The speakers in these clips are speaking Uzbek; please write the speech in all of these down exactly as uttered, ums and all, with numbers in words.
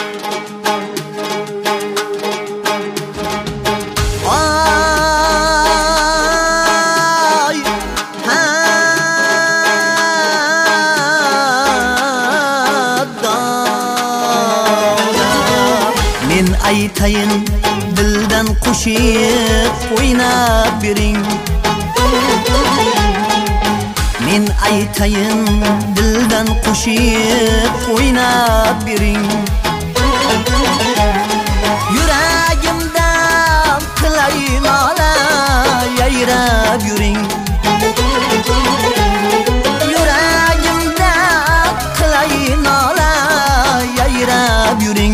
aytayin dildan qo'shiq o'ynab bering. Men aytayin dildan qo'shiq o'ynab bering. Yuragimdan qilay nola yayrab yuring. Yuragimdan qilay nola yayrab yuring.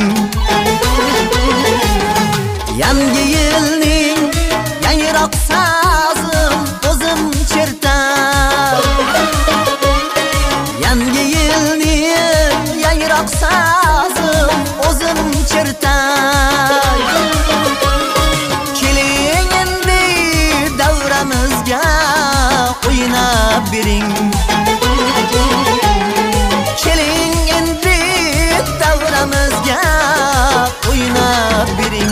Yangi yilning yangiroq sazim o'zim chertar. Yangi yilning yangiroq sazim o'zim chertar. Keling endi davramizga o'ynab bering. Keling endi davramizga o'ynab bering.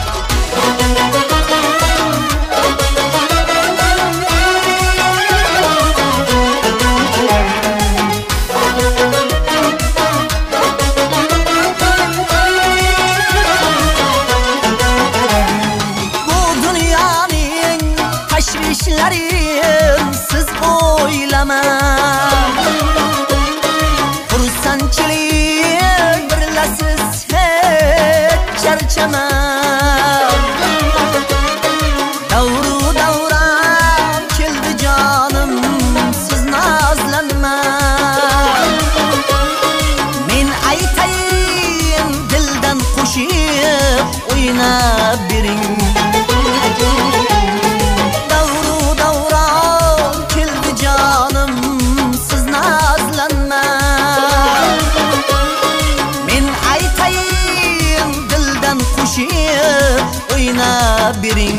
Tashvishlarim siz o'ylama. Xursandchilik birlasiz hech charchama. Davru davram keldi jonim siz nozlanma. Men aytayin dildan qo'shiq o'ynab bering. O'ynab bering.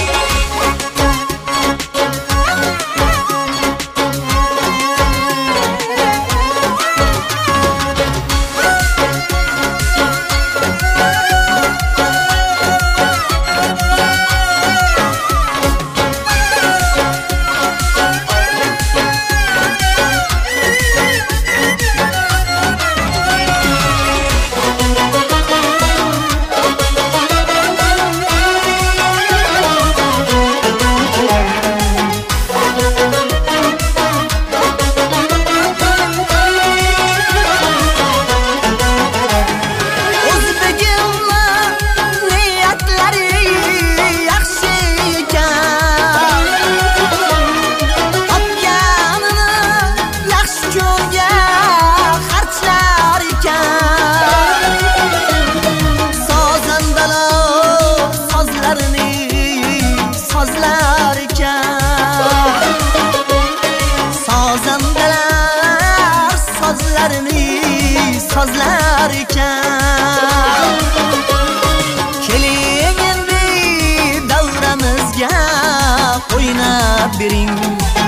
Sozlar ekan. Keling endi davramizga o'ynab bering.